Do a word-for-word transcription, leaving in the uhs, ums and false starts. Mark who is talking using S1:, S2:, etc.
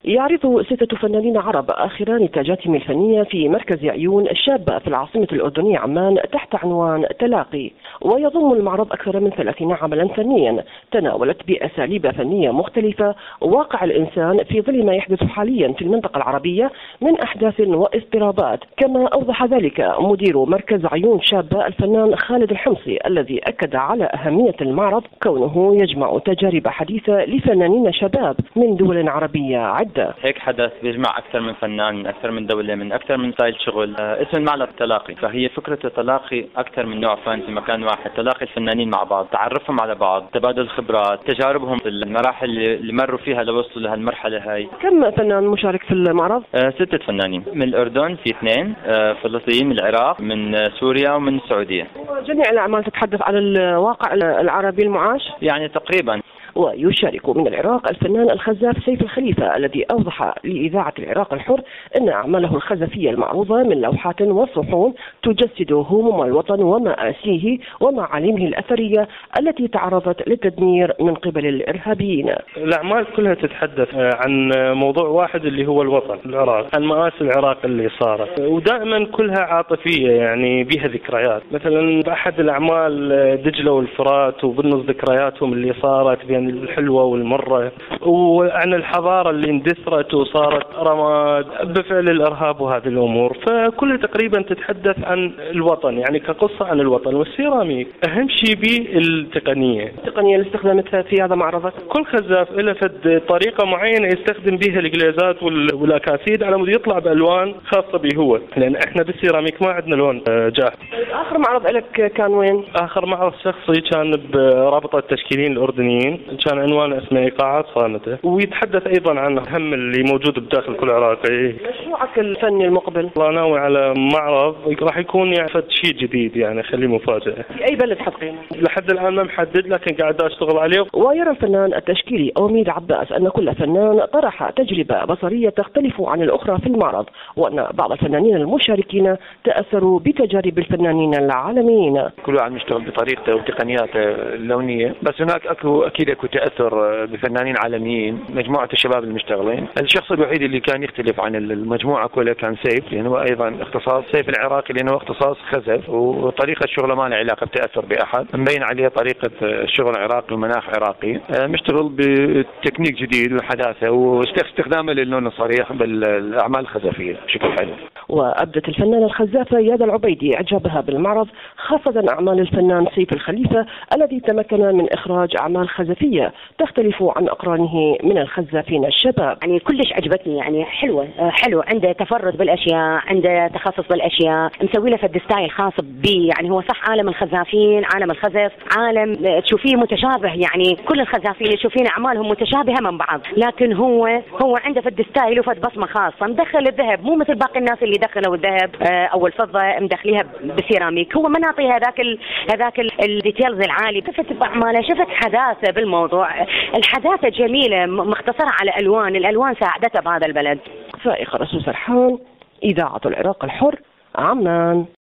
S1: يعرض ستة فنانين عرب آخر نتاجاتهم الفنية في مركز عيون الشابة في العاصمة الأردنية عمان تحت عنوان تلاقي. ويضم المعرض أكثر من ثلاثين عملا فنيا تناولت بأساليب فنية مختلفة واقع الإنسان في ظل ما يحدث حاليا في المنطقة العربية من أحداث واضطرابات، كما أوضح ذلك مدير مركز عيون شابة الفنان خالد الحمصي الذي أكد على أهمية المعرض كونه يجمع تجارب حديثة لفنانين شباب من دول عربية عدة.
S2: هيك حدث بيجمع أكثر من فنان من أكثر من دولة من أكثر من ستايل شغل. آه اسم المعرض تلاقي، فهي فكرة التلاقي أكثر من نوع فن في مكان واحد، تلاقي الفنانين مع بعض، تعرفهم على بعض، تبادل خبرات، تجاربهم في المراحل اللي مروا فيها لوصلوا لهالمرحلة هاي.
S1: كم فنان مشارك في المعرض؟
S2: آه ستة فنانين، من الأردن في اثنين، آه فلسطين، من العراق، من آه سوريا ومن السعودية.
S1: جميع الأعمال تتحدث عن الواقع العربي المعاش؟
S2: يعني تقريبا.
S1: ويشارك من العراق الفنان الخزاف سيف الخليفة الذي أوضح لإذاعة العراق الحر أن أعماله الخزفية المعروضة من لوحات وصحون تجسد هموم الوطن ومآسيه ومعالمه الأثرية التي تعرضت للتدمير من قبل الإرهابيين.
S3: الأعمال كلها تتحدث عن موضوع واحد اللي هو الوطن، العراق، عن مآسي العراق اللي صارت، ودائما كلها عاطفية يعني بها ذكريات. مثلا بأحد الأعمال دجلة والفرات وبالنص ذكرياتهم اللي صارت بين الحلوة والمرة، وعن الحضارة اللي اندثرت وصارت رماد بفعل الإرهاب وهذه الأمور. فكلها تقريبا تتحدث عن الوطن يعني كقصة عن الوطن. والسيراميك أهم شيء بالتقنية
S1: التقنية اللي استخدمتها في هذا معرضك.
S3: كل خزاف له فد طريقة معينة يستخدم بها الجليزات والأكاسيد على مود يطلع بألوان خاصة به هو، لأن احنا بالسيراميك ما عندنا لون جاهز.
S1: آخر معرض لك كان وين؟
S3: آخر معرض شخصي كان برابطة التشكيليين الأردنيين، كان عنوانه اسمه إيقاعات صامتة، ويتحدث أيضا عن الهم اللي موجود بداخل كل عراقي.
S1: مشروعك الفني المقبل؟
S3: الله ناوي على معرض راح يكون يعني شيء جديد، يعني خليه مفاجأة.
S1: في أي بلد حتقيمه؟
S3: لحد الآن ما محدد، لكن قاعد أشتغل عليه.
S1: ويرى الفنان التشكيلي أوميد عباس أن كل فنان طرح تجربة بصرية تختلف عن الأخرى في المعرض، وأن بعض الفنانين المشاركين تأثروا بتجارب الفنانين العالميين.
S4: كل واحد يشتغل بطريقته وتقنياته اللونية، بس هناك أكو أكيد أكو تأثر بفنانين عالميين، مجموعة الشباب المشتغلين. الشخص الوحيد اللي كان يختلف عن المجموعة كلها كان سيف، لأنه أيضا اختصاص سيف العراقي لأنه اختصاص خزف، وطريقة شغله ما له علاقة بتأثر بأحد، مبين عليه طريقة الشغل العراقي ومناخ عراقي، مشتغل بتكنيك جديد وحداثة واستخدامه للون الصريح بالأعمال الخزفية بشكل حلو.
S1: وأبدت الفنانة الخزافة يادا العبيدي إعجابها بالمعرض، خاصة أعمال الفنان سيف الخليفة الذي تمكن من إخراج أعمال خزفية تختلف عن أقرانه من الخزافين الشباب.
S5: يعني كلش عجبتني، يعني حلوة حلو، عنده تفرد بالأشياء، عنده تخصص بالأشياء، مسوي له فد ستايل خاص بي. يعني هو صح عالم الخزافين، عالم الخزف عالم تشوفيه متشابه، يعني كل الخزافين تشوفين أعمالهم متشابهة من بعض، لكن هو هو عنده فد ستايل وفد بصمة خاصة، مدخل الذهب مو مثل باقي الناس اللي دخلوا الذهب أو الفضة مدخليها بسيراميك، هو ما نعطي هذاك ال هذاك الديتيلز العالي. شفت بأعماله، شفت حداثة بالموضوع، الحداثة جميلة مختصرة على ألوان، الألوان ساعدتها بهذا البلد.
S1: فائقة رسول سرحان، إذاعة العراق الحر، عمان.